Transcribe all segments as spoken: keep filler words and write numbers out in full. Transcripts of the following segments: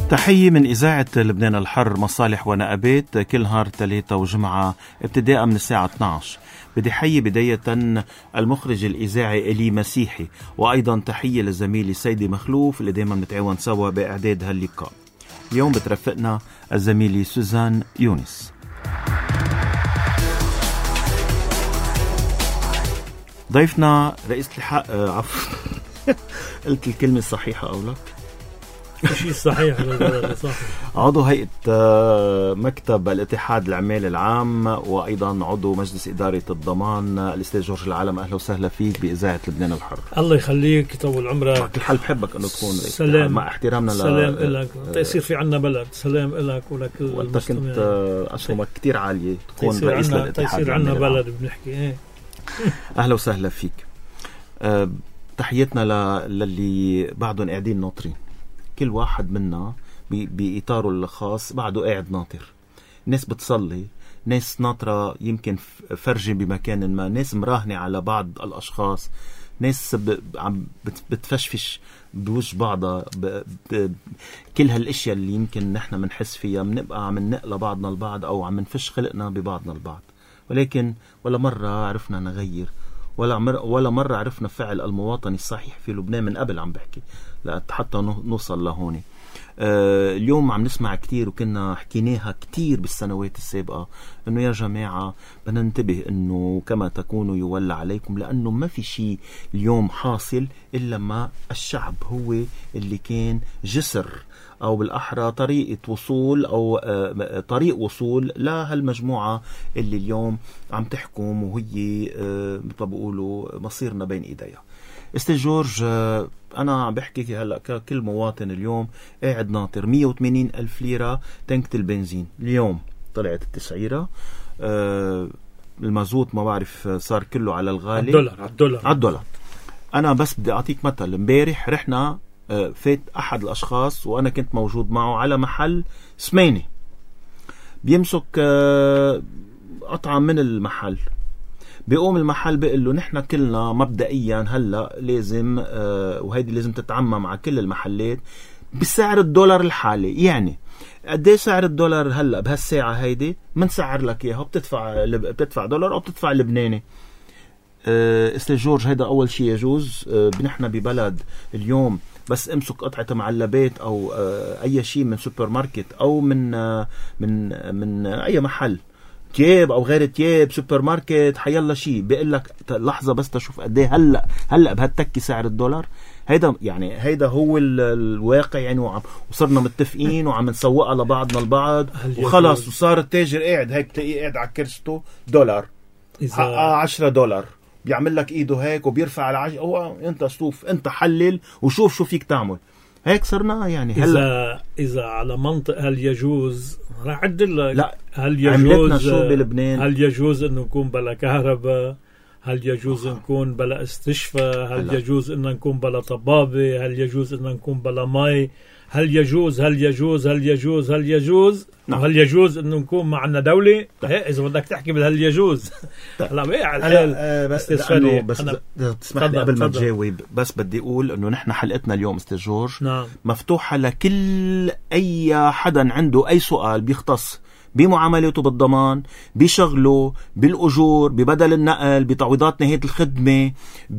تحية من إذاعة لبنان الحر مصالح ونقابات كل نهار ثلاثة وجمعة ابتداء من الساعة اثني عشر. بدي حيي بداية المخرج الإذاعي إلي مسيحي، وأيضا تحية لزميلي سيدي مخلوف اللي دايما نتعاون سوا بإعداد هاللقاء. اليوم بترافقنا الزميلي سوزان يونس. ضيفنا رئيس الحق آه عفوا قلت الكلمة الصحيحة أو لا؟ شيء صحيح صح. عضو هيئة مكتب الاتحاد العمال العام وأيضا عضو مجلس إدارة الضمان الأستاذ جورج العالم. أهلا وسهلا فيك بإذاعة لبنان الحر. الله يخليك يطول عمرك. الحال بحبك أنه تكون سلام مع احترامنا. سلام لك تأثير في عنا بلد. سلام لك ولكل وأنت كنت أسهمك كتير عالية تكون رئيس للاتحاد تأثير عنا بلد بنحكي ايه. أهلا وسهلا فيك. أه تحياتنا للي بعدهم قاعدين ناطرين. كل واحد منا بإطاره الخاص بعده قاعد ناطر. ناس بتصلي، ناس ناطرة يمكن فرجة بمكان ما، ناس مراهنة على بعض الأشخاص، ناس عم بتفشفش بوجه بعضها. ب... ب... كل هالاشياء اللي يمكن نحن منحس فيها بنبقى عم نقل بعضنا البعض أو عم نفش خلقنا ببعضنا البعض، ولكن ولا مرة عرفنا نغير، ولا مر... ولا مرة عرفنا فعل المواطن الصحيح في لبنان. من قبل عم بحكي حتى نوصل لهون. آه اليوم عم نسمع كتير وكنا حكيناها كتير بالسنوات السابقة انه يا جماعة بدنا ننتبه انه كما تكونوا يولى عليكم، لانه ما في شيء اليوم حاصل الا ما الشعب هو اللي كان جسر او بالاحرى طريقة وصول او آه طريق وصول لهالمجموعة اللي اليوم عم تحكم وهي آه بقولوا مصيرنا بين ايديها. استاذ جورج، أنا عم بحكي هلأ ككل مواطن اليوم قاعد ناطر. مية وثمانين ألف ليرة تنكة البنزين اليوم طلعت التسعيرة. أه المازوت ما بعرف صار كله على الغالي، الدولار على الدولار على الدولار. أنا بس بدي أعطيك مثل. امبارح رحنا أه فات أحد الأشخاص وأنا كنت موجود معه على محل سميني بيمسك أه قطعة من المحل. بيقوم المحل بيقول له نحن كلنا مبدئيا هلا لازم آه وهيدي لازم تتعمم على كل المحلات بسعر الدولار الحالي. يعني قد ايه سعر الدولار هلا بهالساعه هيدي؟ منسعر لك اياها، بتدفع بتدفع دولار او بتدفع لبناني. آه استاذ جورج، هيدا اول شيء يجوز. آه نحن ببلد اليوم بس امسك قطعه معلبات او آه اي شيء من سوبر ماركت او من آه من من آه اي محل، تياب او غير تياب، سوبر ماركت، حيلا شيء، بيقول لك لحظه بس تشوف قد ايه هلا هلا بهالتكي سعر الدولار. هيدا يعني هيدا هو الواقع يعني. وصرنا متفقين وعم نسوقها لبعضنا البعض وخلص، وصار التاجر قاعد هيك تلاقيه قاعد على كرسته دولار حقها عشرة دولار، بيعمل لك ايده هيك وبيرفع على عج... هو انت شوف انت حلل وشوف شو فيك تعمل. هيك صرنا يعني. هلا اذا اذا على منطق هل يجوز راح اعدل لك. لا، هل يجوز شو بلبنان؟ هل يجوز انه نكون بلا كهرباء؟ هل يجوز آه. نكون بلا استشفاء؟ هل هلا. يجوز انه نكون بلا طبابة؟ هل يجوز انه نكون بلا مي؟ هل يجوز هل يجوز هل يجوز هل يجوز نعم. هل يجوز انه نكون معنا دولة؟ اذا بدك تحكي بالهل يجوز. لا بقى على الحال. آه بس لانه بس تسمح لي قبل ما تجاوب، بس بدي اقول انه نحن حلقتنا اليوم استاذ جورج نعم. مفتوحة لكل اي حدا عنده اي سؤال بيختص بمعاملاته بالضمان، بشغله، بالأجور، ببدل النقل، بتعويضات نهاية الخدمة،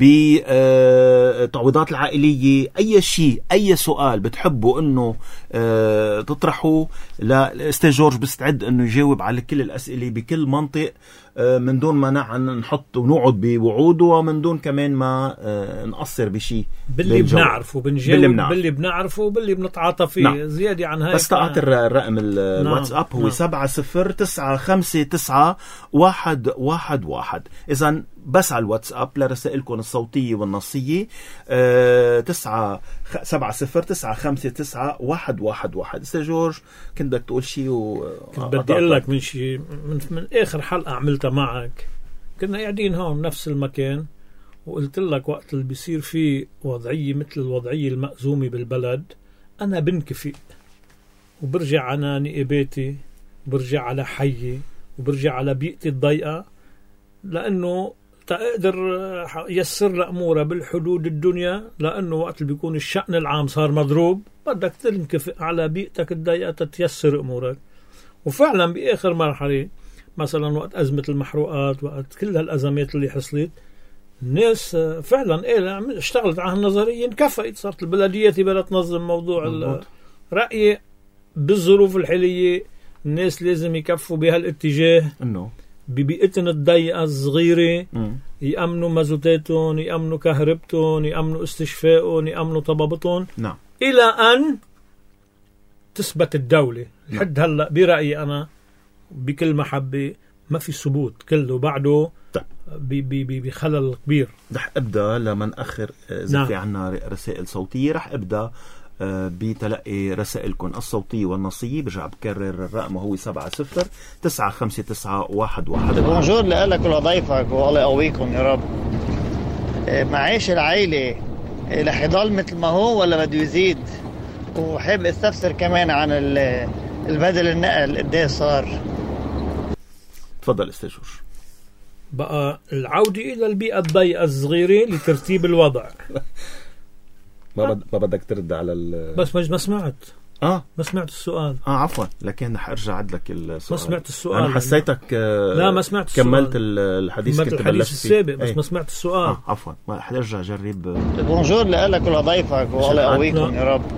بتعويضات العائلية، أي شيء أي سؤال بتحبوا أنه تطرحوا لأستاذ جورج بستعد أنه يجاوب على كل الأسئلة بكل منطق، من دون ما نحط ونقعد بوعوده ومن دون كمان ما نقصر بشيء. باللي بنعرفه بنجاوب، باللي, باللي بنعرفه وباللي بنتعاطى فيه. نعم. زيادة عن هيك. بس تعطي الرقم الواتساب. نعم. هو نعم. سبعة صفر تسعة خمسة تسعة واحد واحد واحد. إذن بس على الواتساب لرسائلكم الصوتية والنصية أه تسعة سبعة صفر تسعة خمسة تسعة واحد واحد واحد. استاذ جورج كنت بدك تقول شيء و... كنت بدي أقول لك من شيء من, من آخر حلقة عملتها معك. كنا قاعدين هون نفس المكان وقلت لك وقت اللي بيصير فيه وضعية مثل الوضعية المأزومة بالبلد أنا بنكفئ وبرجع على نقاباتي وبرجع على حيي وبرجع على بيئتي الضيقة، لأنه تقدر يسر لها أمورها بالحدود الدنيا، لأنه وقت اللي بيكون الشأن العام صار مضروب بدك تنكفئ على بيئتك الضيقة تتيسر أمورك. وفعلا بآخر مرحلة مثلا وقت أزمة المحروقات، وقت كل هالأزمات اللي حصلت، الناس فعلا إيه اشتغلت على النظرية، انكفئت، صارت البلدية بدها تنظم موضوع الرأي. بالظروف الحالية الناس لازم يكفوا بهالاتجاه انه ببيئتهم الضيقة الصغيرة يأمنوا مازوتاتهم، يأمنوا كهربتهم، يأمنوا استشفائهم، يأمنوا طبابتهم. نعم. إلى أن تثبت الدولة. لحد هلأ برأيي أنا بكل محبة ما في ثبوت، كله بعده بخلل كبير. رح أبدأ لما نأخر إذا نعم. في عنا رسائل صوتية رح أبدأ بتلقي رسائلكم الصوتية والنصية. برجع بكرر الرقم وهو سبعة صفر تسعة خمسة تسعة واحد واحد. بونجور لك ولضيفك والله يقويكم يا رب. معيش العائلة رح يضل مثل ما هو ولا بده يزيد؟ وحاب استفسر كمان عن البدل النقل قديش صار. تفضل استاذ جورج. بقى العودة إلى البيئة الضيقة الصغيرة لترتيب الوضع. ما ما بدك ترد على ال بس ما سمعت. اه ما سمعت السؤال. اه عفوا، لكن رح ارجع عد لك السؤال. ما سمعت السؤال. انا حسيتك آه لا ما سمعت السؤال. كملت الحديث كنت الحديث السابق بس ايه. ما سمعت السؤال. اه عفوا، رح ارجع جرب. بونجور لك ولضيفك والله يقويكم يا رب.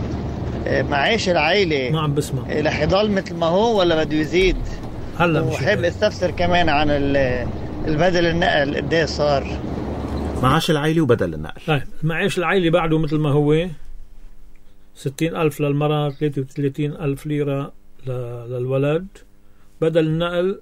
معيش العائلة ما عم بسمع. رح يضل مثل ما هو ولا بده يزيد؟ هلا وحاب استفسر كمان عن البدل النقل قديش صار. معاش العائلة وبدل النقل. طيب معاش العائلة بعده مثل ما هو ستين ألف للمرأة، ثلاثة وثلاثين ألف ليرة للولد. بدل النقل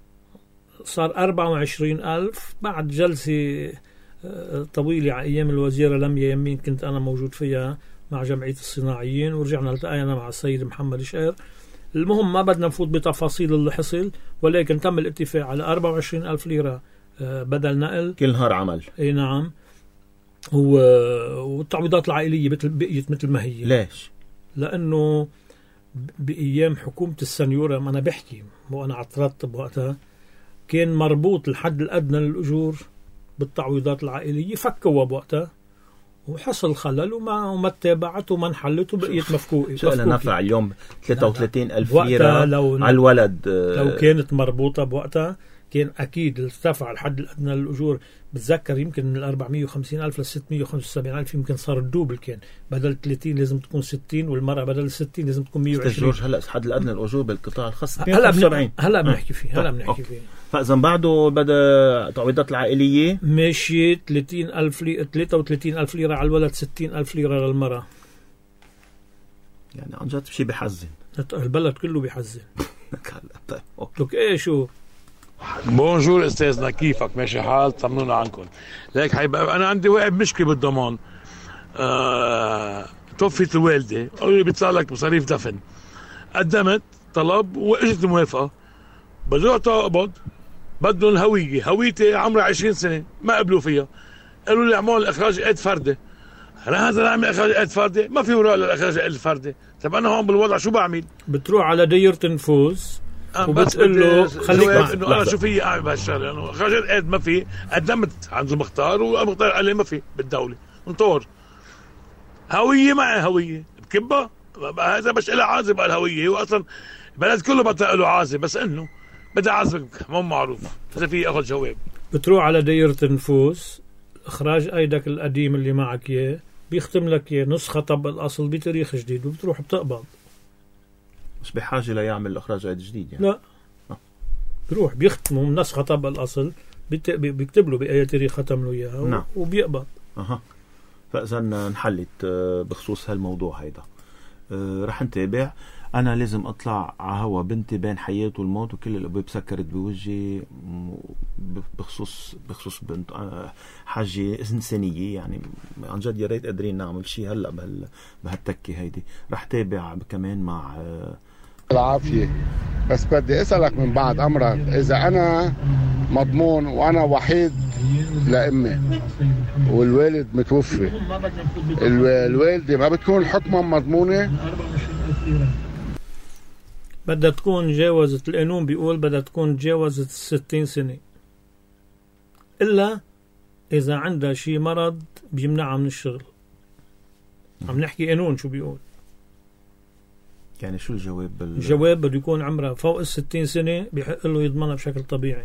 صار أربعة وعشرين ألف بعد جلسة طويلة على أيام الوزيرة لميا يمين كنت أنا موجود فيها مع جمعية الصناعيين، ورجعنا التقينا مع السيد محمد شقير. المهم ما بدنا نفوت بتفاصيل اللي حصل، ولكن تم الاتفاق على أربعة وعشرين ألف ليرة بدل نقل كل نهار عمل. اي نعم. والتعويضات العائلية بقيت مثل ما هي. ليش؟ لأنه بأيام حكومة السنيورة، ما أنا بحكي وأنا عترتب وقتها، كان مربوط الحد الأدنى للأجور بالتعويضات العائلية، فكوا بوقتها وحصل خلل وما وما تابعت وما انحلت وبقيت مفكوكة. شو لها نفع اليوم ثلاثة وثلاثين ألف ليرة على الولد؟ لو كانت مربوطة بوقتها كان أكيد ارتفع الحد الأدنى للأجور. بتذكر يمكن من أربعمية وخمسين ألف ل ستمية وخمسة وسبعين ألف، يمكن صار الدوبل. كان بدل ثلاثين لازم تكون ستين، والمرأة بدل ستين لازم تكون مية وعشرين. جورج هلا الحد الأدنى للأجور بالقطاع الخاص هلا بن... هلا بنحكي فيه هلا بنحكي فيه. فإذا بعده بدا تعويضات العائلية ماشي ثلاثين ألف لي... ثلاثة وثلاثين ألف ليرة على الولد، ستين ألف ليرة للمرأة. يعني عن جد شيء بيحزن. البلد كله بيحزن. لك ايه شو. بونجور استاذنا، كيفك؟ ماشي حال؟ طمنونا عنكم. ليك حيبقى انا عندي واقع مشكله بالضمان. آه... توفيت الوالده، قالوا لي بيطلع لك مصاريف دفن. قدمت طلب واجت موافقه، بدي اروح اقبض، بدهم الهويه، هويتي عمرها عشرين سنه ما قبلوا فيها. قالوا لي اعمل اخراج قيد فردي. انا هذا اعمل اخراج قيد فردي؟ ما في وراء للاخراج قيد الفردي. طب انا هون بالوضع شو بعمل؟ بتروح على دايره نفوذ وبتقول له خليك معي. انه انا شو في اعمل بهالشغله، لانه اخراج قيد ما في. قدمت عند المختار والمختار قال لي ما في بالدوله. انطور هويه معي هويه بكبه، هذا مش لها عازب. الهويه هو اصلا البلد كله بطلع له عازب، بس انه بدي اعذبك مو معروف اذا في اخذ جواب. بتروح على دايره النفوذ، اخراج ايدك القديم اللي معك اياه بيختم لك اياه نسخه طب الاصل بتاريخ جديد، وبتروح بتقبض. مش بحاجه ليعمل اخراج قيد جديد يعني. لا آه. بروح بيختموا نسخه طب الاصل، بيكتب له باي تاريخ ختم له اياها. نعم. وبيقبض. اها. فاذا انحلت بخصوص هالموضوع هيدا. أه رح نتابع. أنا لازم أطلع على هوا بنتي بين حياة والموت، وكل الأبواب سكرت بوجهي بخصوص بخصوص بنت حاجة إنسانية. يعني عن جد يا ريت قادرين نعمل شيء هلا بهال بهالتكة هيدي. رح تابع كمان مع العافية. بس بدي أسألك من بعد أمرك، إذا أنا مضمون وأنا وحيد لأمي والوالد متوفي، الوالدة ما بتكون حكما مضمونة؟ بدها تكون جاوزت، القانون بيقول بدها تكون جاوزت ستين سنة. إلا إذا عندها شي مرض بيمنعها من الشغل. عم نحكي قانون شو بيقول. يعني شو الجواب؟ بال... الجواب بده يكون عمرها فوق الستين سنة بيحق له يضمنها بشكل طبيعي.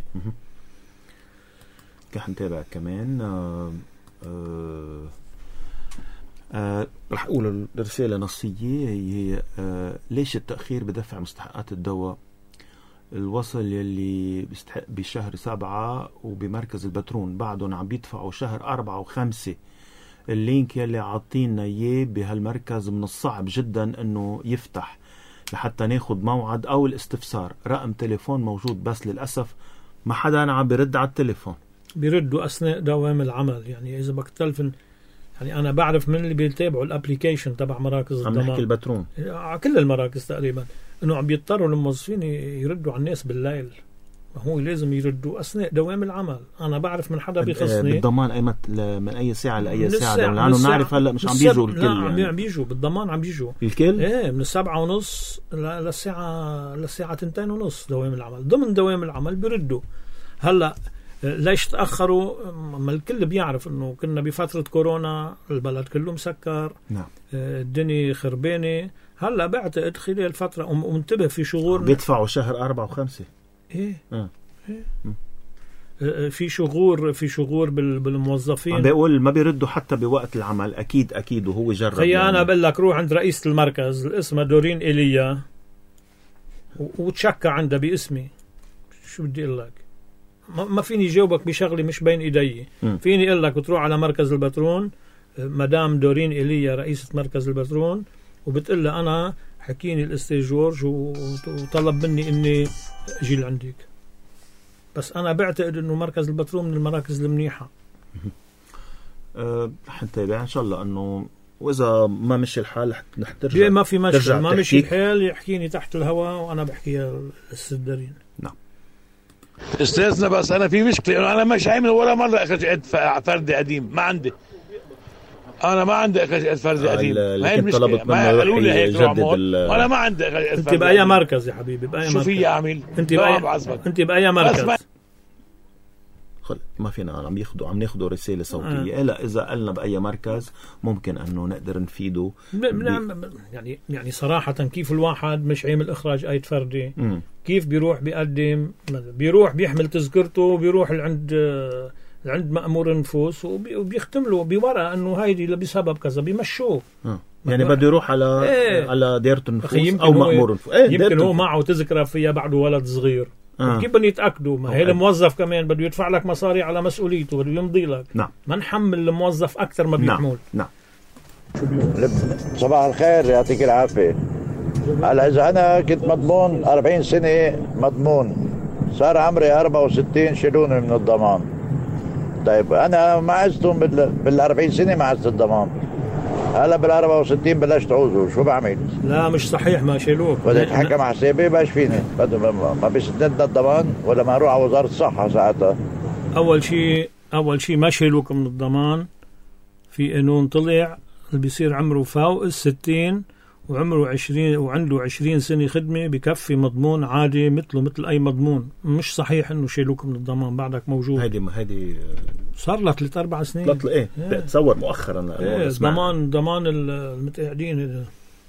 رح نتابع كمان. آه آه آه رح أقول الرسالة نصية هي آه ليش التأخير بدفع مستحقات الدواء؟ الوصل يلي بيستحق بشهر سبعة وبمركز البترون بعدهم عم بيدفعوا شهر أربعة وخمسة. اللينك يلي عاطينا اياه بهالمركز من الصعب جدا انه يفتح لحتى ناخد موعد او الاستفسار. رقم تليفون موجود بس للأسف ما حدا عم بيرد على التليفون. بيردوا أثناء دوام العمل. يعني إذا بدك تلفن، يعني أنا بعرف من اللي بيتابعوا الابليكيشن تبع مراكز عم الضمان، نحكي البترون على كل المراكز تقريبا، إنه عم بيضطروا الموظفين يردوا على الناس بالليل. هو لازم يردوا أثناء دوام العمل. أنا بعرف من حدا بيخصني بالضمان أي مت... من أي ساعة لأي من ساعة، الساعة لأنه نعرف هلأ مش عم بيجوا الكل. لا يعني عم بيجوا بالضمان، عم بيجوا الكل. ايه من السبعة ونص للساعة للساعة تنتين ونص دوام العمل. ضمن دوام العمل بيردوا. هلأ ليش تأخروا؟ ما الكل بيعرف إنه كنا بفترة كورونا، البلد كله مسكر. نعم. الدنيا خربانة. هلأ بعتقد خلال فترة ومنتبه في شغور بيدفعوا شهر أربعة وخمسة. ايه, آه. إيه؟ في شغور في شغور بالموظفين. عم بيقول ما بيردوا حتى بوقت العمل. أكيد أكيد وهو جرب. خي يعني. أنا بقول لك روح عند رئيسة المركز اسمها دورين إيليا وتشكى عندها باسمي. شو بدي أقول لك؟ ما فيني جاوبك بشغلي مش بين إيدي. م. فيني أقول لك وتروح على مركز البترون، مدام دورين إيليا رئيسة مركز البترون، وبتقول لها أنا حكيني الأستاذ جورج وطلب مني إني أجي لعندك. بس أنا بعتقد إنه مركز البترون من المراكز المنيحة. أه حنتابع إن شاء الله إنه وإذا ما مشي الحال رح ترجع. ما في مشكلة. ما مشي الحال يحكيني تحت الهواء وأنا بحكيها للسدارين. نعم. استاذنا بس أنا في مشكلة، أنا مش عامل ولا مرة أخرج عد فردي قديم. ما عندي أنا ما عندي أخرج عد فردي قديم. ما هي المشكلة. ما قالوا لي هيك وأنا ما عندي أخرج عد. أنت بأي مركز يا حبيبي؟ بأي مركز؟ شو في أعمل؟ أنت بأي أنت بأي مركز؟ ما فينا عم ياخدوا عم ناخدوا رسالة صوتية. آه. لا إذا قلنا بأي مركز ممكن أنه نقدر نفيده. يعني يعني صراحة كيف الواحد مش عامل إخراج آية فردي، م. كيف بيروح بيقدم، بيروح بيحمل تذكرته وبيروح عند عند مأمور النفوس وبيختم له بورقة أنه هيدي بسبب كذا بيمشوه. آه. يعني بده يروح على ايه. على دائرة النفوس أو مأمور النفوس. ايه يمكن هو معه تذكرة فيها بعده ولد صغير. آه. كيف بدهم يتأكدوا؟ ما هي الموظف كمان بده يدفع لك مصاري على مسؤوليته، بده يمضي لك. نعم. ما نحمل الموظف أكثر ما بيحمل. نعم. نعم. صباح الخير، يعطيك العافية. هلا إذا أنا كنت مضمون أربعين سنة مضمون، صار عمري أربعة وستين شيلوني من الضمان. طيب أنا ما عزتهم بال بالأربعين سنة، ما عزت الضمان. هلا بالأربعة وستين بلشت عوزه، شو بعمل؟ لا مش صحيح، ما شيلوك. بدك حكم حسابي باش فيني ما بيسندنا الضمان ولا ما اروح على وزارة الصحة ساعتها. أول شيء أول شيء ما شيلوك من الضمان. في قانون طلع اللي بيصير عمره فوق الستين وعمره عشرين وعنده عشرين سنة خدمة بكفي مضمون عادي مثله مثل أي مضمون. مش صحيح إنه شيلوك من الضمان، بعدك موجود. هيدي هيدي صار لك ثلاث أربع سنين. ثلاث إيه بتصور مؤخرا. إيه ضمان ضمان المتقاعدين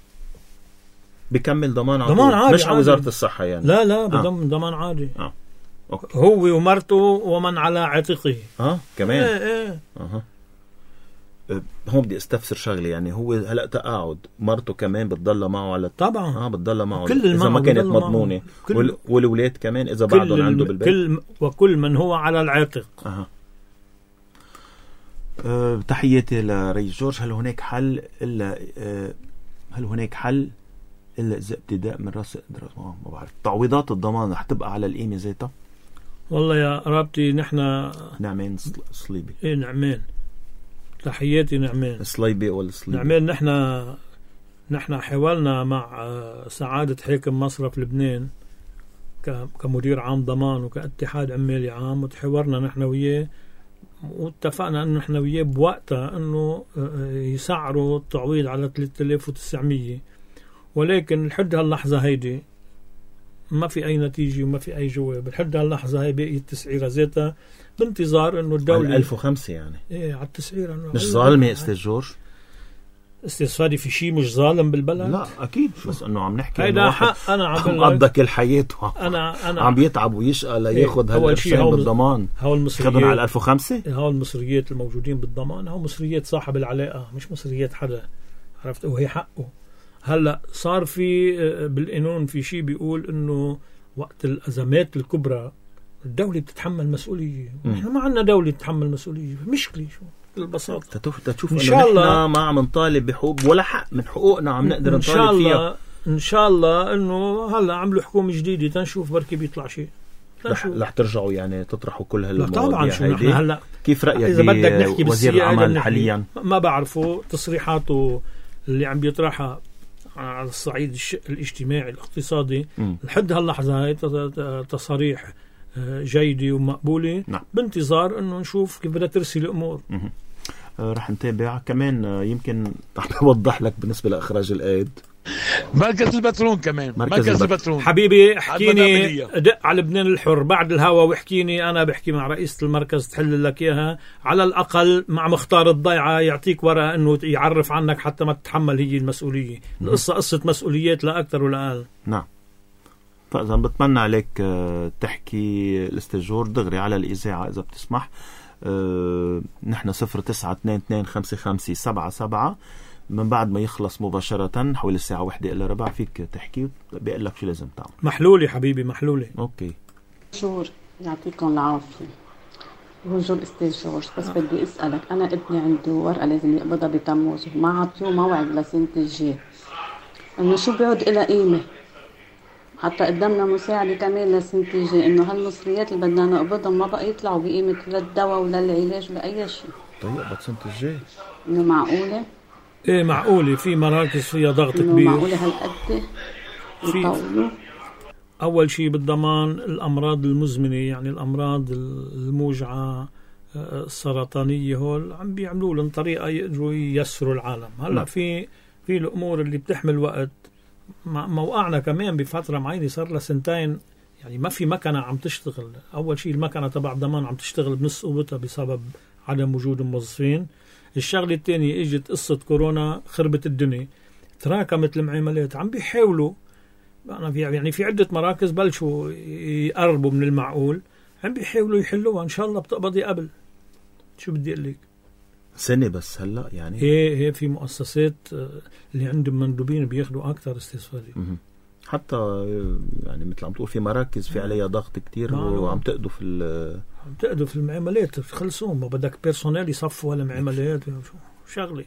بكمل ضمان عادي. ضمان عادي مش على وزارة الصحة يعني. لا لا بضم آه. ضمان عادي. آه. أوكي. هو ومرته ومن على عاتقه. اه كمان. ايه ايه اها. هون بدي استفسر شغله. يعني هو هلا تقاعد، مرته كمان بتضلها معه على طبعا. اه بتضلها معه كل اذا ما كانت مضمونه. وال... والولاد كمان اذا بعدهم عنده بالبيت. كل وكل من هو على العاتق. اها. أه تحياتي لرئيس جورج. هل هناك حل الا أه هل هناك حل الا اذا ابتداء من راس ما بعرف تعويضات الضمان رح تبقى على القيمه ذاتها؟ والله يا قرابتي نحن نعمين صليبي. ايه نعمين. تحياتي نعمين. صليبي ولا صليبي؟ نعمين. نحن نحن حاولنا مع سعادة حاكم مصرف لبنان كمدير عام ضمان وكاتحاد عمالي عام، وتحاورنا نحن وياه واتفقنا انه نحن وياه بوقتها انه يسعروا التعويض على ثلاثة آلاف وتسعمية، ولكن لحد هاللحظة هيدي ما في أي نتيجة وما في أي جواب. لحد هاللحظة هي باقي التسعيرة ذاتها بانتظار إنه الدولة ألف وخمسة يعني إيه على التسعيرة. مش ظالمة أستاذ جورج؟ أستاذ فادي في شيء مش ظالم بالبلد؟ لا أكيد، بس إنه عم نحكي هيدا حق. أنا عم قضى كل حياته أنا أنا عم بيتعب ويشقى لياخد إيه هالقرشين بالضمان. هو المصريات خدهم على ألف وخمسة. هو المصريات الموجودين بالضمان هو مصريات صاحب العلاقة، مش مصريات حدا، عرفت؟ وهي حقه. هلا صار في بالقانون في شيء بيقول انه وقت الازمات الكبرى الدوله بتتحمل مسؤوليه. نحن ما عندنا دوله تتحمل مسؤوليه، مشكله شو بالبساطه. تشوف ان شاء الله ما عم نطالب بحقوق ولا حق من حقوقنا عم نقدر نطالب فيها. ان شاء الله انه هلا عملوا حكومه جديده تنشوف بركي بيطلع شيء. رح, رح ترجعوا يعني تطرحوا كل هالمواضيع. طبعا شو نحن هلا كيف رايك اذا بدك نحكي وزير العمل حاليا؟ ما بعرفه تصريحاته اللي عم بيطرحها على الصعيد الاجتماعي الاقتصادي م. لحد هاللحظة هاي تصاريح جيدة ومقبولة. نعم. بانتظار انه نشوف كيف بدها ترسي الامور. آه رح نتابع كمان. آه يمكن رح بوضح لك بالنسبة لإخراج الأيد مركز البترون كمان. مركز, مركز البترون حبيبي احكيني دق على لبنان الحر بعد الهوا واحكيني. انا بحكي مع رئيسة المركز تحل لك اياها على الاقل مع مختار الضيعة يعطيك ورقة انه يعرف عنك حتى ما تتحمل هي المسؤولية. القصة قصة مسؤوليات لا اكثر ولا اقل. نعم. فاذا بتمنى عليك تحكي الاستاذ دغري على الاذاعة اذا بتسمح. أه نحن صفر تسعة اثنين اثنين خمسة خمسة سبعة سبعة. من بعد ما يخلص مباشرة حول الساعة واحدة إلا ربع فيك تحكي بيقول لك شو لازم تعمل. محلولي حبيبي محلولي. أوكي. شور يعطيكم العافية. بونجور أستاذ جورج، بس آه. بدي أسألك أنا ابني عنده ورقة لازم يقبضها بتموز وما عطيه موعد لسنة الجاي، إنه شو بيعود إلى قيمة؟ حتى قدامنا مساعدة كمان لسنة الجاي، إنه هالمصريات اللي بدنا نقبضهم ما بقى يطلعوا بقيمة لا الدواء ولا العلاج لأي شيء. طيب بس سنة الجاي إنه معقولة؟ ايه معقولة. في مراكز فيها ضغط كبير. معقولة هالقد يطولوا؟ أول شيء بالضمان الأمراض المزمنة، يعني الأمراض الموجعة السرطانية هول عم بيعملوا لهم طريقة يقدروا ييسروا العالم. هلا في في الأمور اللي بتحمل وقت. موقعنا كمان بفترة معينة صار لها سنتين يعني ما في مكنة عم تشتغل. أول شيء المكنة تبع الضمان عم تشتغل بنص قوتها بسبب عدم وجود الموظفين. الشغله الثانيه اجت قصه كورونا خربت الدنيا، تراكمت المعاملات. عم بيحاولوا انا في يعني في عده مراكز بلشوا يقربوا من المعقول، عم بيحاولوا يحلوها. ان شاء الله بتقبضي قبل. شو بدي اقول لك سنه بس هلا يعني هي هي في مؤسسات اللي عندهم مندوبين بياخذوا اكثر استفاده. حتى يعني مثل عم تقول في مراكز في عليها ضغط كتير وعم تقدوا في عم تقدوا في المعاملات خلصون. ما بدك بيرسونيل يصفوا هالمعاملات شغله.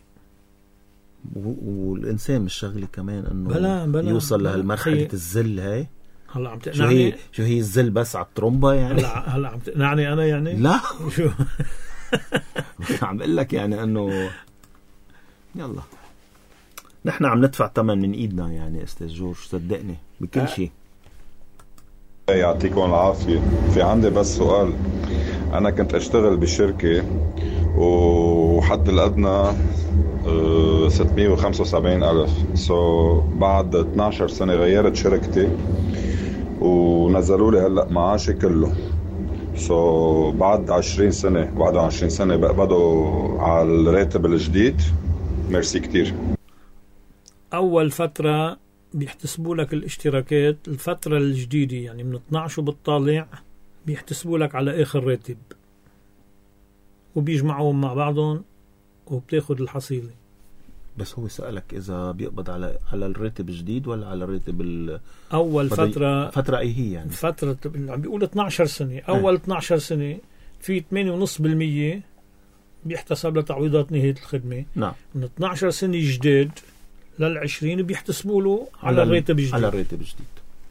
والإنسان مش شغلة كمان إنه بلا بلا يوصل لهالمرحلة الذل هاي. هلا عم تقنعني شو هي شو هي الذل بس على الترومبا يعني. هلا هلا عم تقنعني أنا يعني لا شو عم بقول لك يعني إنه يلا نحن عم ندفع ثمن من إيدنا يعني أستاذ جورج صدقني بكل شيء. يعطيكم العافية. في عندي بس سؤال. أنا كنت أشتغل بشركة وحد الأدنى ستمية وخمسة وسبعين ألف. سو so, بعد اثني عشر سنة غيرت شركتي ونزلوا لي هلأ معاشي كله. سو so, بعد عشرين سنة بعد عشرين سنة بقبضوا على الراتب الجديد. ميرسي كتير. أول فترة بيحتسبوا لك الاشتراكات. الفترة الجديدة يعني من اثني عشر وبالطالع بيحتسبوا لك على آخر راتب وبيجمعوهم مع بعضهم وبتاخد الحصيلة. بس هو سألك إذا بيقبض على على الراتب الجديد ولا على الراتب ال أول فترة فترة أي هي يعني فترة عم بيقول اثني عشر سنة. أول اثني عشر سنة في ثمانية فاصلة خمسة بالمية بيحتسب لتعويضات نهاية الخدمة. نعم. من اثني عشر سنة جديد للعشرين بيحتسبوا له على, على الراتب الجديد. على الراتب الجديد.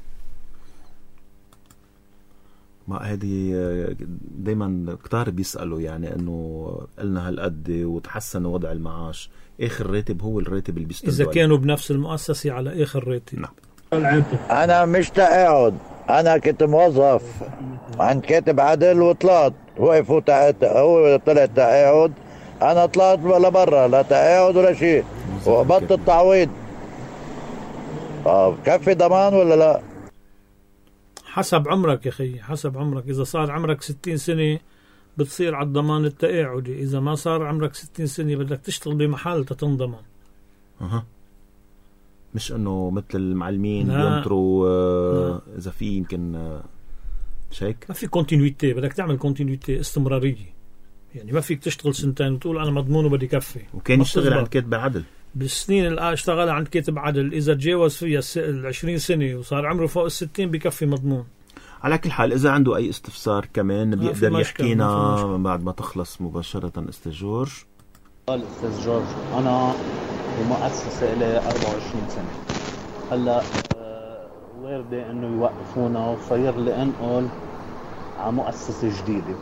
ما هذه دايما كتار بيسألوا يعني انه قلنا هالقد وتحسن وضع المعاش. اخر راتب هو الراتب اللي بيستلموا اذا كانوا بنفس المؤسسة على اخر راتب. نعم. انا مش تقاعد، انا كنت موظف عند كاتب عدل وطلعت وقف وتقاعد. هو طلع تقاعد انا طلعت لبرا لا تقاعد ولا شيء وقبضت التعويض. اه كفي ضمان ولا لا؟ حسب عمرك يا أخي، حسب عمرك. إذا صار عمرك ستين سنة بتصير على الضمان التقاعدي، إذا ما صار عمرك ستين سنة بدك تشتغل بمحل تتنضمن. أها، مش إنه مثل المعلمين بينطروا آه إذا في يمكن آه مش هيك؟ ما في كونتينيوتي، بدك تعمل كونتينيوتي، استمرارية. يعني ما فيك تشتغل سنتين وتقول أنا مضمون وبدي كفي. وكان يشتغل عند كاتب عدل بالسنين اللي اشتغل عند كاتب عدل، إذا تجاوز فيها العشرين سنة وصار عمره فوق الستين بكفي مضمون. على كل حال إذا عنده أي استفسار كمان بيقدر يحكينا بعد ما تخلص مباشرة أستاذ جورج. قال أستاذ جورج أنا بمؤسسة إلي أربعة وعشرين سنة، هلا واردة إنه يوقفونا وصير لي أنقل على مؤسسة جديدة.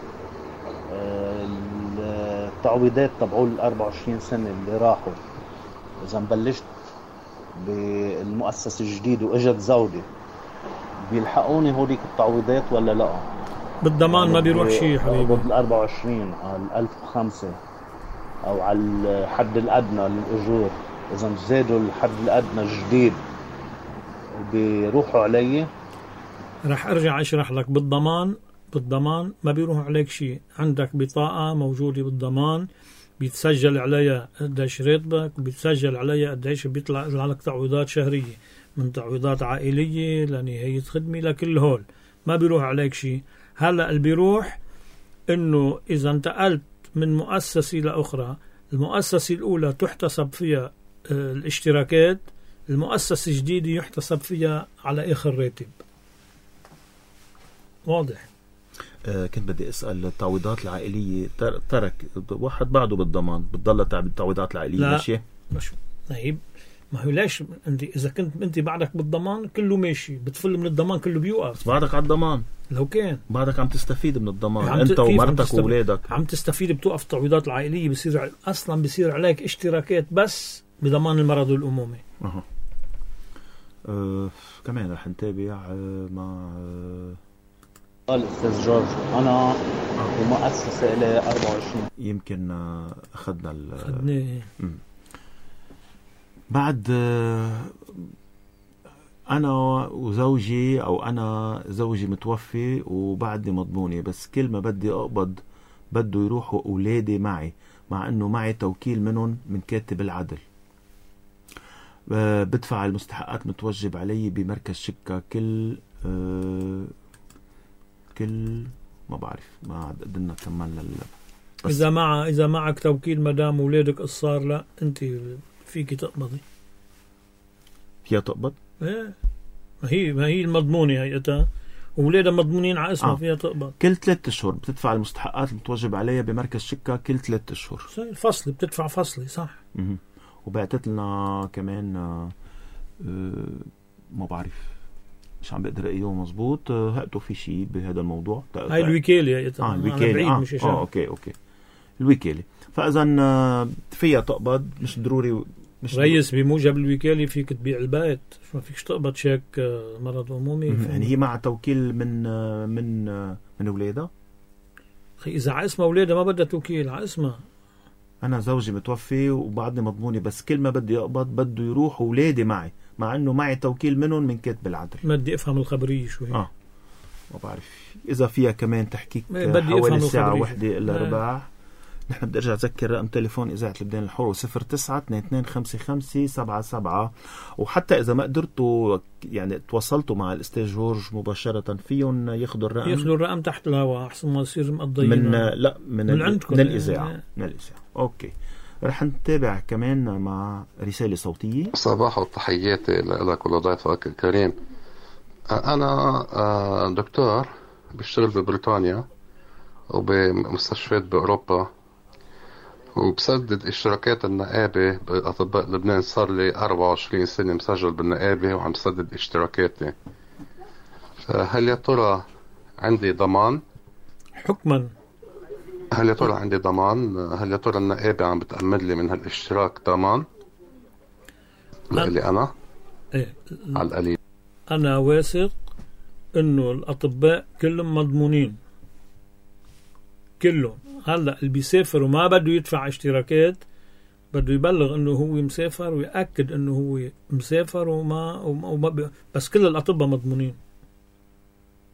التعويضات تبعول الأربعة وعشرين سنة اللي راحوا إذا بلشت بالمؤسسة الجديدة وإجت زودة بيلحقوني هوليك التعويضات ولا لا؟ بالضمان يعني ما بيروح شيء حبيبي. بالأربعة وعشرين على الألف وخمسة أو على الحد الأدنى للأجور، إذا زادوا الحد الأدنى الجديد بيروحوا علي. رح أرجع أشرح لك. بالضمان بالضمان ما بيروح عليك شيء. عندك بطاقة موجودة بالضمان بيتسجل عليها قديش راتبك، وبيتسجل عليها قديش بيطلع لك تعويضات شهرية، من تعويضات عائلية لنهاية خدمة لكل هول. ما بيروح عليك شيء. هلأ اللي بيروح إنه إذا انتقلت من مؤسسة لأخرى، المؤسسة الأولى تحتسب فيها الاشتراكات، المؤسسة الجديدة يحتسب فيها على آخر راتب. واضح؟ آه كنت بدي أسأل التعويضات العائلية ترك واحد بعده بالضمان بتضل التعويضات العائلية ماشية؟ مش نايب. ما هو ليش انت اذا كنت انت بعدك بالضمان كله ماشي، بتفل من الضمان كله بيوقف. بعدك على الضمان لو كان بعدك عم تستفيد من الضمان انت ومرتك واولادك عم تستفيد. بتوقف التعويضات العائلية، بصير اصلا بصير عليك اشتراكات بس بضمان المرض والأمومة. أه. أه كمان رح نتابع مع قال أستاذ جورج أنا بمؤسسة إلي أربعة وعشرين يمكن أخذنا أخذناه بعد أنا وزوجي أو أنا زوجي متوفي وبعدي مضمونة، بس كل ما بدي أقبض بده يروحوا أولادي معي، مع أنه معي توكيل منهم من كاتب العدل. بدفع المستحقات متوجب علي بمركز شكا كل أه كل ما بعرف ما قدرنا كملنا. إذا مع إذا معك توكيل مدام أولادك قصار لا أنت فيك تقبضي. فيها تقبض؟ ايه ما هي ما هي المضمونة هيئتها وولادها مضمونين على اسمها. آه. فيها تقبض كل ثلاثة أشهر بتدفع المستحقات المتوجب عليها بمركز شكا كل ثلاثة أشهر. فصلي بتدفع فصلي صح. م- وبعتت لنا كمان آه ما بعرف مش عم بقدر اقيه مزبوط. هقتوا في شيء بهذا الموضوع. هاي الوكالة هيئتها. اه الوكالة آه. مش اه اوكي اوكي الوكالة. فاذا فيها تقبض مش ضروري. مش ريس بموجب الوكالة فيك تبيع البيت، ما فيكش تقبض شيك مرض عمومي. يعني هي مع توكيل من من من اولادها. اخي اذا على اسمها اولادها ما بدها توكيل على اسمها. انا زوجي متوفي وبعدني مضمونة، بس كل ما بدي اقبض بده يروح اولادي معي، مع انه معي توكيل منهم من كاتب العدل. ما بدي افهم الخبرية شوي. اه ما بعرف اذا فيها كمان تحقيق حوالي الساعة واحدة الا ربع. نحن بدي ارجع اذكر رقم تليفون اذاعة لبنان الحر صفر تسعة اثنين اثنين خمسة خمسة سبعة سبعة. وحتى اذا ما قدرتوا يعني تواصلتوا مع الاستاذ جورج مباشرة فيهم ياخذوا الرقم ياخذوا الرقم تحت الهواء احسن ما يصير مقضيين من لا من, من عندكم من الاذاعة من الاذاعة. اوكي رح نتابع كمان مع رسالة صوتية. صباح وتحياتي لك ولضيفك الكريم. أنا دكتور بشتغل ببريطانيا وبمستشفيات بأوروبا، وبسدد اشتراكات النقابة بأطباء لبنان. صار لي أربعة وعشرين سنة مسجل بالنقابة وعم سدد اشتراكاتي. فهل يا ترى عندي ضمان؟ حكما هل يا ترى عندي ضمان؟ هل يا ترى النقابة عم بتأمن لي من هالاشتراك ضمان؟ لإلي أنا؟ إيه؟ على القليل أنا واثق إنه الأطباء كلهم مضمونين كلهم. هلا اللي بيسافر وما بده يدفع اشتراكات بده يبلغ إنه هو مسافر ويأكد إنه هو مسافر وما, وما بس كل الأطباء مضمونين.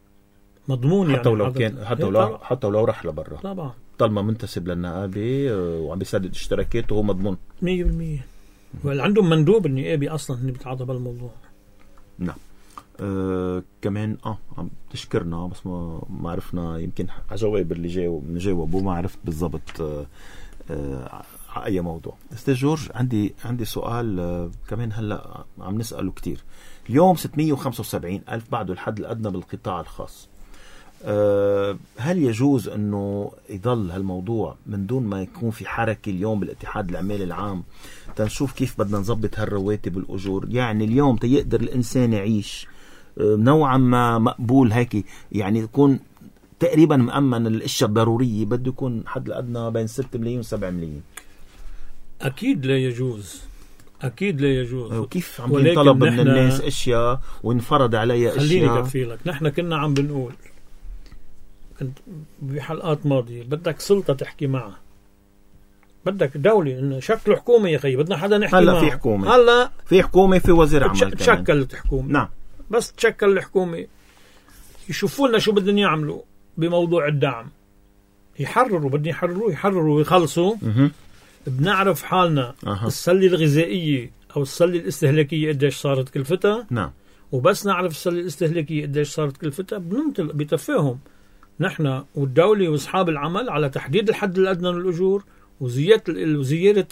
مضمون يعني حتى ولو كان حتى ولو حتى ولو راح لبرا طبعا طالما منتسب للنقابه وعم بيسدد اشتراكاته وهو مضمون مية بالمية. وعندهم مندوب النقابي اصلا اللي بيتعاطى بالموضوع. نعم. آه كمان اه عم تشكرنا بس ما ما عرفنا يمكن على جواب اللي جاوب نجاوبه ما عرفت بالضبط آه آه على اي موضوع. استاذ جورج عندي عندي سؤال آه كمان هلا عم نساله كتير. اليوم ستمية وخمسة وسبعين ألف بعده الحد الادنى بالقطاع الخاص. أه هل يجوز أنه يضل هالموضوع من دون ما يكون في حركة اليوم بالاتحاد العمالي العام تنشوف كيف بدنا نظبط هالرواتب والأجور؟ يعني اليوم تيقدر الإنسان يعيش أه نوعا ما مقبول هيك يعني يكون تقريبا مأمن الأشياء الضرورية بده يكون حد الأدنى بين ستة ملايين وسبعة ملايين. أكيد لا يجوز أكيد لا يجوز. وكيف عم ينطلب من الناس أشياء وينفرض عليها أشياء؟ خليني كفي لك. نحن كنا عم بنقول كنت بحلقات ماضية بدك سلطة تحكي معها بدك دولة إنه شكل حكومة يا أخي بدنا حدا نحكي هلا معه. في حكومة هلا في حكومة في وزير عمل كمان تشكلت حكومة. نعم بس تشكل الحكومة يشوفوا لنا شو بدهم يعملوا بموضوع الدعم يحرروا بدهم يحرروا يحرروا ويخلصوا. م- بنعرف حالنا أه. السلة الغذائية أو السلة الاستهلاكية قديش صارت كلفتها. نعم. وبس نعرف السلة الاستهلاكية قديش صارت كلفتها بننطلق بتفاهم نحن والدولة واصحاب العمل على تحديد الحد الأدنى للأجور وزيادة وزيادة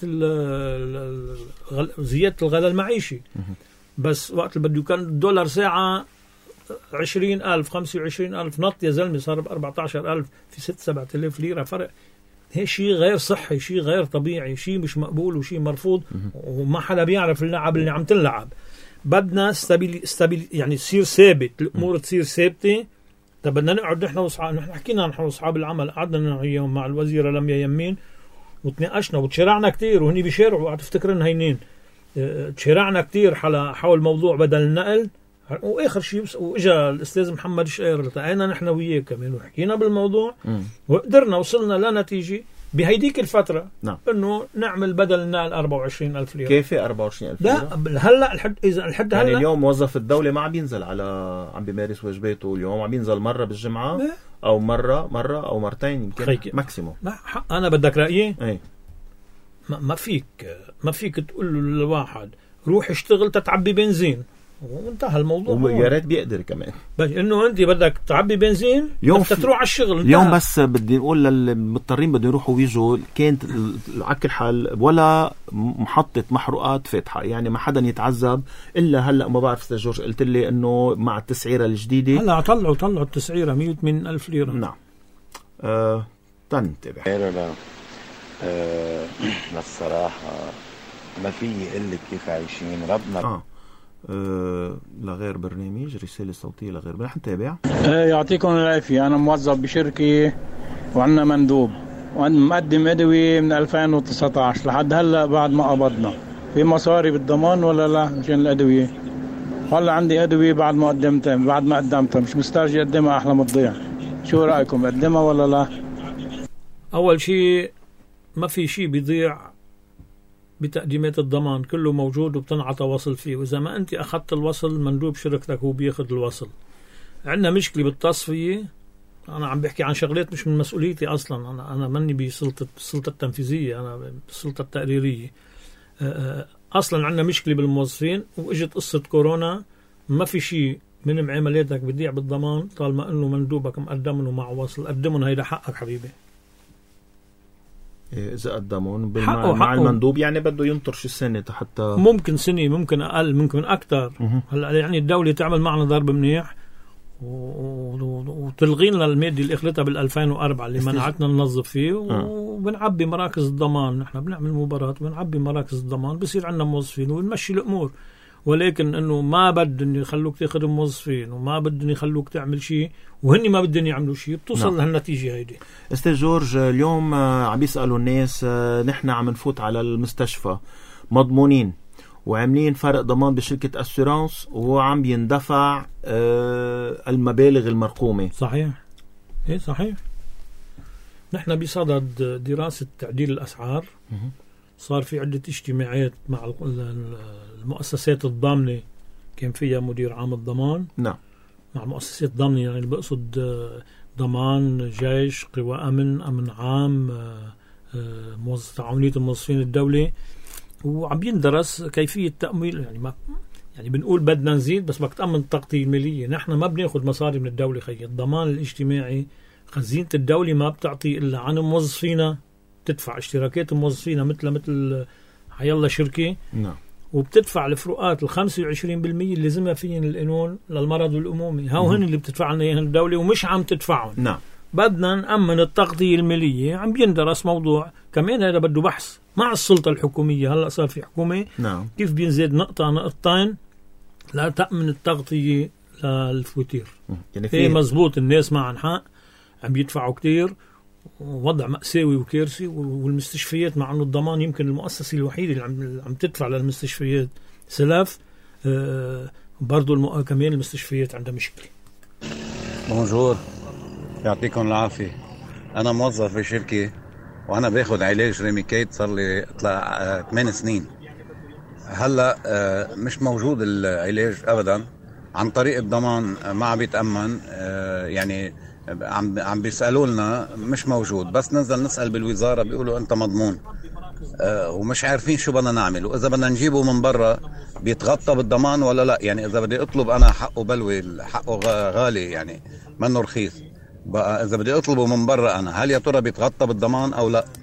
زيادة الغلاء المعيشي. بس وقت اللي بده كان الدولار ساعة عشرين ألف خمسة وعشرين ألف نط يا زلمة صار بأربعة عشر ألف في ست سبعة آلاف ليرة فرق. هي شيء غير صحي شيء غير طبيعي شيء مش مقبول وشيء مرفوض وما حدا بيعرف اللعب اللي عم تلعب. بدنا استابيل استابيل يعني تصير ثابت الأمور تصير ثابتة. طب بدنا نقعد نحن وصحاب نحن حكينا نحن واصحاب العمل قعدنا اليوم مع الوزيرة لميا يمين وتناقشنا وتشرعنا كتير وهني بيشارعوا قاعد تفتكرن هينين تشرعنا كتير حول حول موضوع بدل النقل. واخر شيء واجا الاستاذ محمد شقير التقينا نحن وياه كمان وحكينا بالموضوع م. وقدرنا وصلنا لنتيجه بهيديك الفتره. نعم. انه نعمل بدل النقل أربعة وعشرين ألف ليره. كيف أربعة وعشرين ألف ليره؟ لا هلا الحد اذا الحد هلا يعني اليوم موظف الدوله ما عم بينزل على عم بيمارس واجباته اليوم عم بينزل مره بالجمعه لا. او مره مره او مرتين يمكن ماكسيموم. لا انا بدك رايي اي ما, ما فيك ما فيك تقول له للواحد روح اشتغل تتعبي بنزين وانتهى الموضوع. ويا ريت بيقدر كمان بس انه انت بدك تعبي بنزين بدك تروح على الشغل انتهى. اليوم بس بدي نقول للمضطرين بدهم يروحوا ويجوا كانت على كل حال ولا محطه محروقات فاتحه يعني ما حدا يتعذب الا هلا. ما بعرف استاذ جورج قلت لي انه مع التسعيره الجديده هلا طلعوا طلعوا التسعيره مية وثمانين ألف ليره. نعم. آه تنتبه لا لا آه الصراحه ما في الا كيف عايشين ربنا. اه أه لغير برنامج رسالة صوتية لغير رح نتابع. أه يعطيكم العافية. أنا موظف بشركة وعندنا مندوب وعندنا مقدم أدوي من ألفين وتسعة عشر لحد هلأ بعد ما قبضنا. في مصاري بالضمان ولا لا مشان الأدوية؟ هلا عندي أدوية بعد ما قدمتها بعد ما قدمتها مش مسترجي أقدمها أحلى ما تضيع. شو رأيكم أقدمها ولا لا؟ أول شيء ما في شيء بيضيع بتقديمات الضمان كله موجود وبتنعطى وصل فيه. وإذا ما أنت أخذت الوصل مندوب شركتك هو بياخد الوصل. عندنا مشكلة بالتصفية. أنا عم بحكي عن شغلات مش من مسؤوليتي أصلا. أنا أنا مني بسلطة السلطة التنفيذية أنا بالسلطة التقريرية. أصلا عندنا مشكلة بالموظفين وإجت قصة كورونا ما في شيء من معاملاتك بيضيع بالضمان طالما إنه مندوبك مقدمن ومع وصل قدمن هيدا حقك حبيبي. إذا قدمون مع, مع المندوب يعني بده ينطر شي سنة حتى ممكن سنة ممكن أقل ممكن أكتر. هلا يعني الدولة تعمل معنا ضرب منيح وتلغي لنا المادة اللي أخذتها بالألفين وأربعة اللي منعتنا ننظف فيه وبنعبي مراكز الضمان. نحن بنعمل مباراة وبنعبي مراكز الضمان بصير عندنا موظفين ونمشي الأمور. ولكن انه ما بدهم يخلوك تاخذ موظفين وما بدهم يخلوك تعمل شيء وهني ما بدهم يعملوا شيء بتوصل نعم. لهالنتيجه هيدي. استاذ جورج اليوم عم بيسالوا الناس نحن عم نفوت على المستشفى مضمونين وعاملين فرق ضمان بشركه اسيرانس وعم بيندفع المبالغ المرقومه. صحيح ايه صحيح. نحن بصدد دراسه تعديل الاسعار. صار في عدة اجتماعات مع المؤسسات الضامنة كان فيها مدير عام الضمان. نعم. مع مؤسسات ضمن، يعني بقصد ضمان، جيش، قوى أمن، أمن عام، موظف تعاونية الموظفين الدولة، وعم يندرس كيفية تأمويل. يعني ما يعني بنقول بدنا نزيد، بس بدك تأمن التغطية المالية. نحن ما بناخد مصاري من الدولة خي. الضمان الاجتماعي خزينة الدولة ما بتعطي إلا عن موظفينا، تدفع اشتراكات الموظفين مثل مثل حيالله شركة، نعم، وبتدفع الفروقات الخمسة وعشرين بالمية اللي لازمها فيهن القانون للمرض والأمومي. هاو هن اللي بتدفع لنا اياهم الدولة ومش عم تدفعهم. نعم. بدنا نأمن التغطية المالية. عم بيندرس موضوع كمان هذا بده بحث مع السلطة الحكومية. هلا صار في حكومة، نعم، كيف بينزيد نقطة نقطتين لا تأمن التغطية للفواتير. يعني في مزبوط، الناس معن حق، عم يدفعوا كتير، وضع مأساوي وكارثي. والمستشفيات مع انه الضمان يمكن المؤسسة الوحيدة اللي عم, عم تدفع للمستشفيات سلاف، آه برضو المؤ... كمان المستشفيات عندها مشكلة. بونجور، يعطيكم العافية. أنا موظف في شركة وأنا باخد علاج ريميكيت صار لي ثمان سنين. هلا آه مش موجود العلاج أبدا عن طريق الضمان، ما عم بيتأمن. آه يعني عم عم بيسألوا لنا مش موجود، بس ننزل نسأل بالوزارة بيقولوا أنت مضمون. آه ومش عارفين شو بدنا نعمل، وإذا بدنا نجيبه من برا بيتغطى بالضمان ولا لا. يعني إذا بدي أطلب أنا حقه بلوي، حقه غالي يعني منه رخيص، بقى إذا بدي أطلبه من برا أنا هل يا ترى بيتغطى بالضمان أو لا؟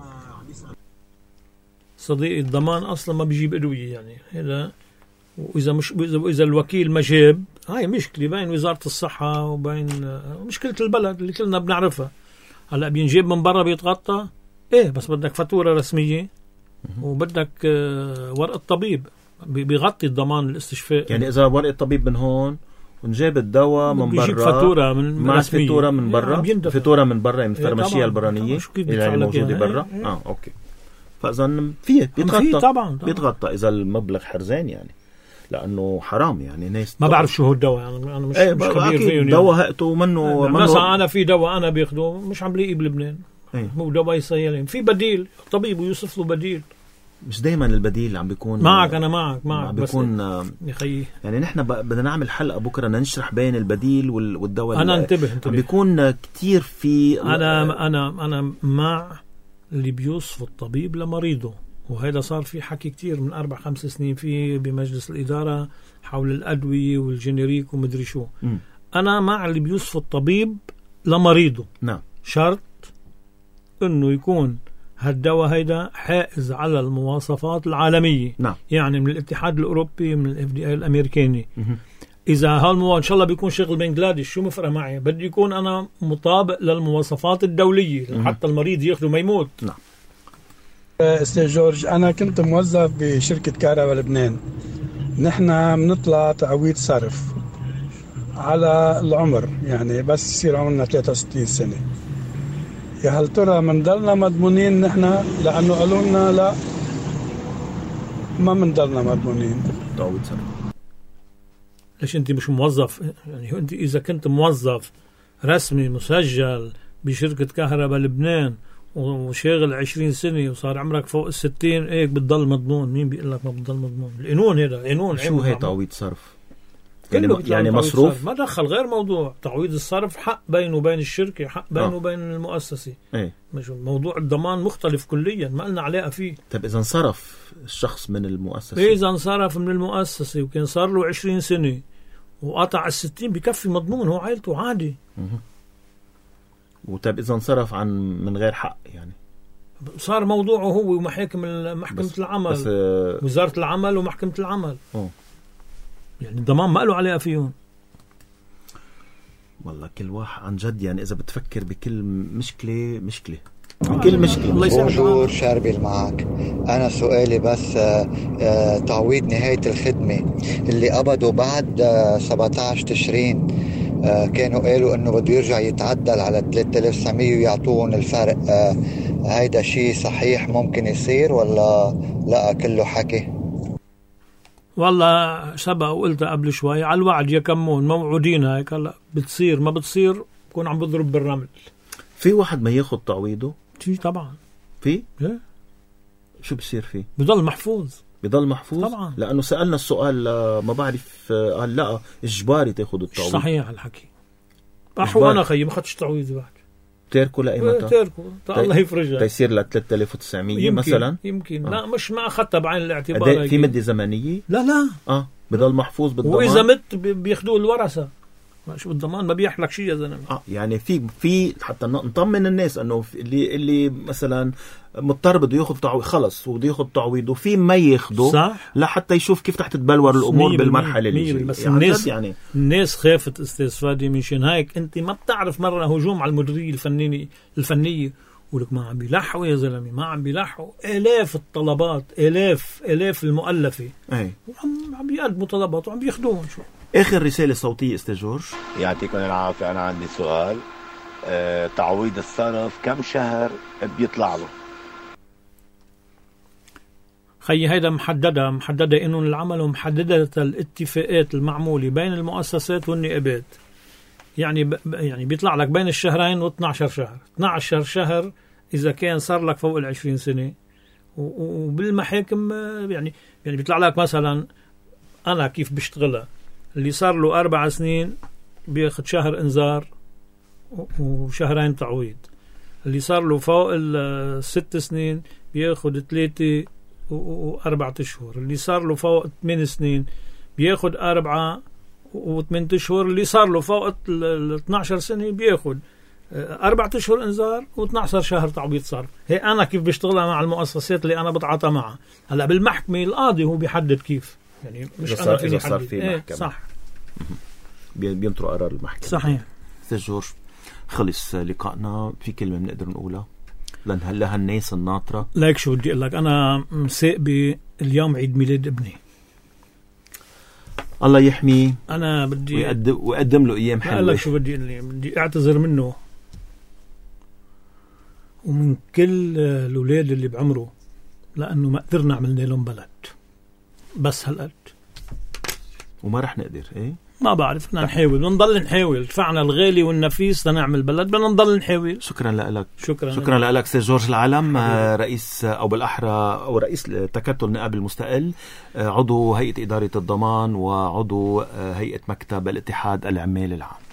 صديقي الضمان أصلا ما بيجيب أدوية يعني هذا، وإذا مش إذا الوكيل ما جاب، هاي مشكلة بين وزارة الصحة وبين مشكلة البلد اللي كلنا بنعرفها. هلا بينجيب من برا بيتغطى، إيه بس بدك فاتورة رسمية وبدك ورقة طبيب بيغطي الضمان الاستشفاء. يعني إذا ورقة طبيب من هون ونجيب الدواء من برا، بيجيب فاتورة من مع فاتورة من برا، فاتورة من برا من الفرماشية البرانية اللي موجودة برا. إيه؟ اه اوكي، فإذا فيه بيتغطى طبعا, طبعا بيتغطى إذا المبلغ حرزان، يعني لأنه حرام يعني ناس ما بعرف شو هو الدواء. يعني أنا مش, ايه مش خبير فيه. دواء هقته منه مثلا أنا في دواء أنا بياخده مش عم لقيه بلبنان، ايه؟ مو دواء يصيرين في بديل، طبيب ويوصف له بديل. مش دايما البديل عم بيكون معك. أنا معك معك بس بيكون يخي. يعني نحن بدنا نعمل حلقة بكرة نشرح بين البديل والدواء. أنا انتبه انتبه بيكون كتير في أنا أنا أنا مع اللي بيوصف الطبيب لمريضه، وهذا صار في حكي كتير من أربع خمس سنين في بمجلس الإدارة حول الأدوية والجينيريك ومدري شو. م. أنا مع اللي بيوصف الطبيب لمريضه. نعم. شرط إنه يكون هالدواء هيدا حائز على المواصفات العالمية. نعم. يعني من الاتحاد الأوروبي، من الاف دي اي الأمريكاني. م. إذا هالمو إن شاء الله بيكون شغل بنغلاديش، شو مفرق معي؟ بدي يكون أنا مطابق للمواصفات الدولية م. حتى المريض ياخده ما يموت. نعم. استاذ جورج، أنا كنت موظف بشركة كهرباء لبنان. نحن بنطلع تعويض صرف على العمر، يعني بس يصير عمرنا ثلاثة وستين سنة. يا هل ترى منضلنا مضمونين نحن؟ لأنه قالوا لنا لا، ما منضلنا مضمونين. تعويض صرف. ليش أنت مش موظف؟ يعني أنت إذا كنت موظف رسمي مسجل بشركة كهرباء لبنان وشاغل عشرين سنة وصار عمرك فوق الستين، هيك بتضل مضمون. مين بيقول لك ما بتضل مضمون؟ القانون هذا قانون. شو هي تعويض صرف؟ يعني, يعني مصروف ما دخل غير موضوع تعويض الصرف، حق بينه وبين الشركة، حق بينه آه. وبين المؤسسة. ايه؟ مش موضوع الضمان مختلف كليا، ما لنا علاقة فيه. طيب إذا انصرف الشخص من المؤسسة، إيه إذا انصرف من المؤسسة وكان صار له عشرين سنة وقطع الستين بكفي مضمون، هو عائلته عادي. مه. وطيب إذا انصرف عن من غير حق، يعني صار موضوعه هو ومحاكم محكمة بس العمل، بس آه وزارة العمل ومحكمة العمل. أوه. يعني الضمان ما له علاقة فيهم. والله كل واحد عن جد، يعني إذا بتفكر بكل مشكلة مشكلة كل مشكلة. بونجور، شاربل معك. أنا سؤالي بس آه آه تعويض نهاية الخدمة اللي قبضوا بعد آه سبعة عشر تشرين، آه كانوا قالوا إنه بده يرجع يتعدل على ثلاثة آلاف وتسعمية ويعطون الفرق. آه هيدا شيء صحيح ممكن يصير ولا لا كله حكي؟ والله سبق وقلتها قبل شوي، على الوعد يكمون، موعودين هيك. هلا بتصير ما بتصير بكون عم بضرب بالرمل. في واحد ما ياخد تعويضه؟ في طبعا. في؟ ايه. شو بصير فيه؟ بضل محفوظ. بضل محفوظ طبعا. لأنه سألنا السؤال ما بعرف قال لا إجباري تاخد التعويض. صحيح الحكي. أحو أنا خيي ما خدش تعويض بعد تاركه لأيمتى؟ تاركه الله يفرجها تيصير ل ثلاثة آلاف وتسعمية مثلا يمكن آه. لا مش ما أخذتها بعين الاعتبار. في مدة زمنية؟ لا لا اه بضل محفوظ بالضمان. وإذا مت بياخدوه الورثة شو بالضمان ما بيحلك شيء يا زلمه. اه يعني في في حتى نطمن الناس انه اللي اللي مثلا مضطر بده ياخذ تعويض خلص وبده ياخذ تعويض وفي ما ياخده صح لحتى يشوف كيف تحت تتبلور الامور بالمرحله اللي جايه. بس يعني الناس يعني الناس خافت استاذ فادي مشان هيك انت ما بتعرف مره هجوم على المديريه الفنيه الفنيه ولك ما عم بيلحقوا يا زلمه ما عم بيلحقوا الاف الطلبات الاف الاف المؤلفه اي وعم عم بيقدموا طلبات وعم بياخذوهم. شو اخر رساله صوتيه استاذ جورج؟ يعطيكم العافيه. انا عندي سؤال أه، تعويض الصرف كم شهر بيطلع له؟ خي هيدا محددة محددة إنه العمل ومحددة الاتفاقات المعمولة بين المؤسسات والنقابات. يعني ب... يعني بيطلع لك بين الشهرين واثناشر شهر. اثناشر شهر إذا كان صار لك فوق العشرين سنة و... وبالمحاكم يعني يعني بيطلع لك مثلا أنا كيف بشتغلها اللي صار له أربع سنين بياخد شهر إنذار وشهرين تعويض. اللي صار له فوق الست سنين بياخد ثلاثة وأربعة أشهر. اللي صار له فوق ثمان سنين بياخد أربعة وثمان أشهر. اللي صار له فوق ال اثناشر سنة بياخد أربعة أشهر إنذار واثناشر شهر تعويض صرف. هي أنا كيف بشتغلها مع المؤسسات اللي أنا بتعاطى معها. هلا بالمحكمة القاضي هو بيحدد كيف يعني مش إذا أنا صار, صار في ايه محكمة صح بينطروا قرار المحكمة. صحيح. أستاذ جورج خلص لقائنا. في كلمة بنقدر نقولها لأن هلا هالناس الناطرة؟ لايك شو بدي أقول لك أنا مساقبي اليوم عيد ميلاد ابني الله يحميه. أنا بدي ويقدم, ويقدم له أيام حلوة. لا شو بدي أقول بدي أعتذر منه ومن كل الأولاد اللي بعمره لأنه ما قدرنا عملنا لهم بلد بس هالقد وما رح نقدر. إيه ما بعرف بدنا نحاول بنضل نحاول دفعنا الغالي والنفيس لنعمل بلد بدنا نضل نحاول. شكرا لك. شكرا شكرا لك سيد جورج العالم رئيس او بالاحرى او رئيس تكتل نائب المستقل عضو هيئة إدارة الضمان وعضو هيئة مكتب الاتحاد العمال العام.